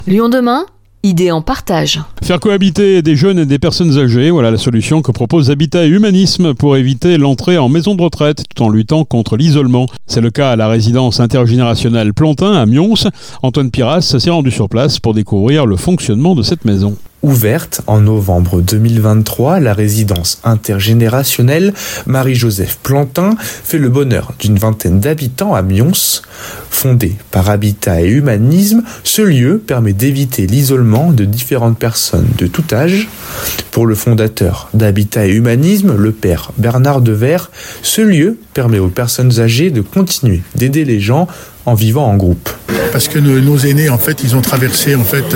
Lyon demain, idée en partage. Faire cohabiter des jeunes et des personnes âgées, voilà la solution que propose Habitat et Humanisme pour éviter l'entrée en maison de retraite tout en luttant contre l'isolement. C'est le cas à la résidence intergénérationnelle Plantin à Mions. Antoine Piras s'est rendu sur place pour découvrir le fonctionnement de cette maison. Ouverte en novembre 2023, la résidence intergénérationnelle Marie-Joseph Plantin fait le bonheur d'une vingtaine d'habitants à Mions. Fondé par Habitat et Humanisme, ce lieu permet d'éviter l'isolement de différentes personnes de tout âge. Pour le fondateur d'Habitat et Humanisme, le père Bernard Devers, ce lieu permet aux personnes âgées de continuer d'aider les gens en vivant en groupe. Parce que nos aînés, en fait, ils ont traversé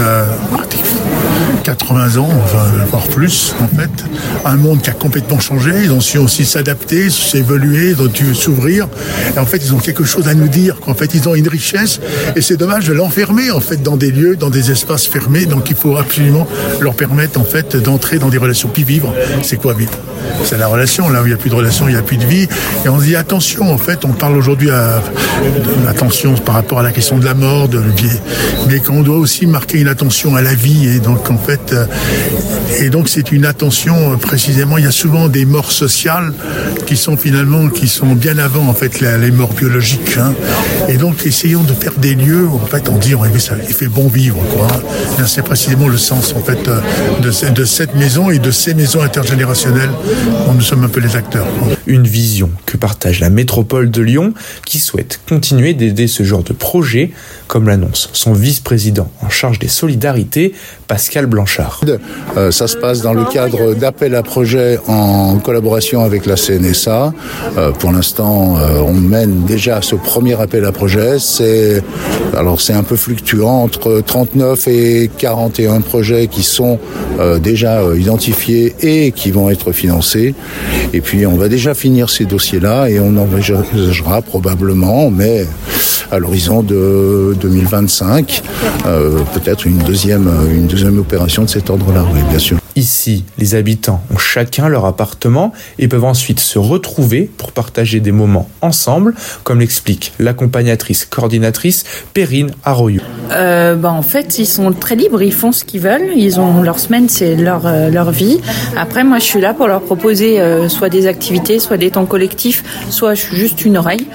80 ans, voire plus, en fait, un monde qui a complètement changé. Ils ont su aussi s'adapter, s'évoluer, ils ont dû s'ouvrir. Et en fait, ils ont quelque chose à nous dire. En fait, ils ont une richesse. Et c'est dommage de l'enfermer, en fait, dans des lieux, dans des espaces fermés. Donc, il faut absolument leur permettre, en fait, d'entrer dans des relations. Puis vivre, c'est quoi vivre ? C'est la relation. Là où il n'y a plus de relation, il n'y a plus de vie. Et on se dit attention, en fait, on parle aujourd'hui attention par rapport à la question de la mort, mais qu'on doit aussi marquer une attention à la vie. Et donc, en fait, c'est une attention précisément. Il y a souvent des morts sociales qui sont bien avant, en fait, les morts biologiques. Et donc, essayons de faire des lieux où, en fait, on dit, il fait bon vivre, quoi. Et c'est précisément le sens, en fait, de cette maison et de ces maisons intergénérationnelles dont nous sommes un peu les acteurs. Une vision que partage la métropole de Lyon qui souhaite continuer d'aider ce genre de projet, comme l'annonce son vice-président en charge des solidarités, Pascal Blanchard. Ça se passe dans le cadre d'appels à projets en collaboration avec la CNSA. Pour l'instant, on mène déjà ce premier appel à projet. C'est un peu fluctuant entre 39 et 41 projets qui sont déjà identifiés et qui vont être financés. Et puis, on va déjà finir ces dossiers-là et on envisagera probablement, mais à l'horizon de 2025, peut-être une deuxième opération de cet ordre-là, oui, bien sûr. Ici, les habitants ont chacun leur appartement et peuvent ensuite se retrouver pour partager des moments ensemble, comme l'explique l'accompagnatrice coordinatrice Perrine Arroyo. En fait, ils sont très libres, ils font ce qu'ils veulent, ils ont leur semaine, c'est leur vie. Après, moi, je suis là pour leur proposer soit des activités, soit des temps collectifs, soit juste une oreille.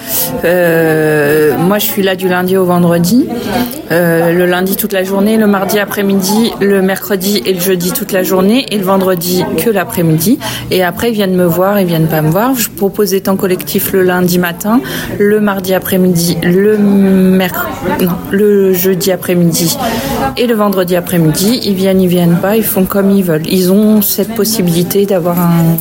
Moi, je suis là du lundi au vendredi, le lundi toute la journée, le mardi après-midi, le mercredi et le jeudi toute la journée, et le vendredi que l'après-midi. Et après, ils viennent me voir, ils viennent pas me voir. Je propose des temps collectifs le lundi matin, le mardi après-midi, le jeudi après-midi et le vendredi après-midi. Ils viennent pas, ils font comme ils veulent. Ils ont cette possibilité d'avoir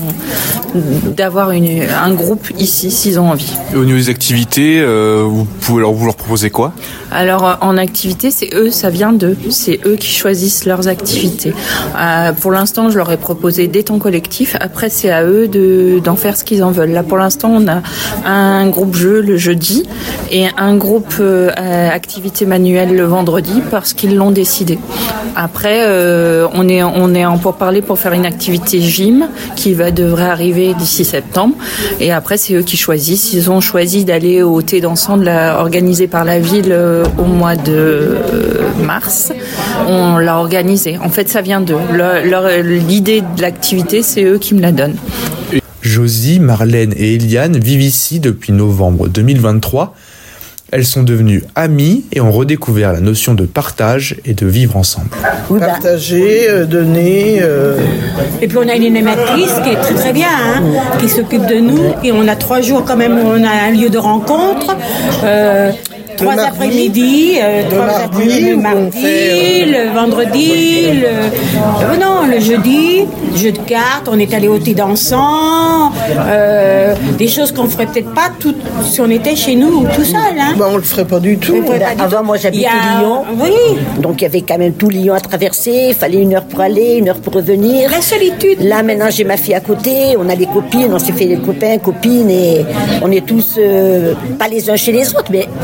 un groupe ici s'ils ont envie. Et au niveau des activités, vous leur proposez quoi ? Alors en activité, c'est eux, ça vient d'eux. C'est eux qui choisissent leurs activités. Pour l'instant, je leur ai proposé des temps collectifs. Après, c'est à eux d'en faire ce qu'ils en veulent. Là, pour l'instant, on a un groupe jeu le jeudi et un groupe activité manuelle le vendredi parce qu'ils l'ont décidé. Après, on est en pourparlers pour faire une activité gym qui devrait arriver d'ici septembre. Et après, c'est eux qui choisissent. Ils ont choisi d'aller au thé dansant organisé par la ville au mois de mars. On l'a organisé. En fait, ça vient d'eux. L'idée de l'activité, c'est eux qui me la donnent. Josie, Marlène et Eliane vivent ici depuis novembre 2023. Elles sont devenues amies et ont redécouvert la notion de partage et de vivre ensemble. Partager, donner. Et puis on a une animatrice qui est très très bien, qui s'occupe de nous. Et on a 3 jours quand même où on a un lieu de rencontre. 3 après-midi, le mardi, le vendredi, le jeudi, jeu de cartes, on est allé au thé dansant, des choses qu'on ferait peut-être pas si on était chez nous tout seul. On le ferait pas du tout. Avant, moi j'habitais Lyon, donc il y avait quand même tout Lyon à traverser, il fallait 1 heure pour aller, 1 heure pour revenir. La solitude. Là maintenant j'ai ma fille à côté, on a des copines, on s'est fait des copains, copines et on est tous, pas les uns chez les autres, mais on est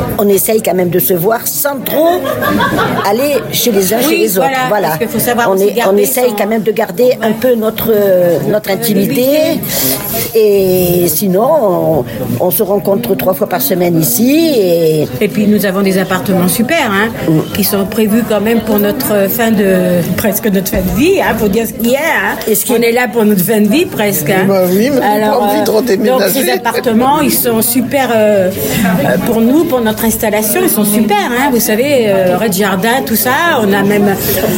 essaye quand même de se voir sans trop aller chez les uns, chez les autres. Voilà. Parce qu'il faut savoir On essaye quand même de garder un peu notre intimité. Et sinon, on se rencontre 3 fois par semaine ici. Et puis nous avons des appartements super, qui sont prévus quand même pour presque notre fin de vie, faut dire ce qu'il y a. On est là pour notre fin de vie presque. Oui, mais alors, on a envie de redéménager. Donc ces appartements, ils sont super pour nous, pour notre installation, ils sont super. Vous savez, rez-de-jardin, tout ça. On a même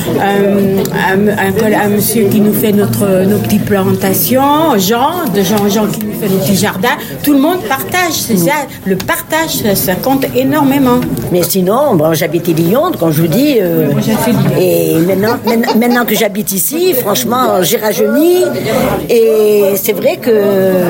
un monsieur qui nous fait nos petites plantations, Jean qui nous fait nos petits jardins. Tout le monde partage, c'est ça. Le partage, ça compte énormément. Mais sinon, j'habite à Lyon, comme je vous dis. Et maintenant que j'habite ici, franchement, j'ai rajeuni. Et c'est vrai que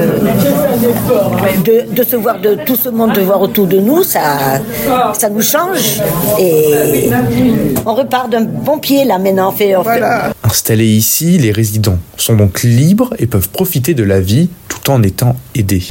de se voir, de tout ce monde de voir autour de nous, ça nous change. Et on repart d'un bon pied là maintenant. Voilà. Installés ici, les résidents sont donc libres et peuvent profiter de la vie tout en étant aidés.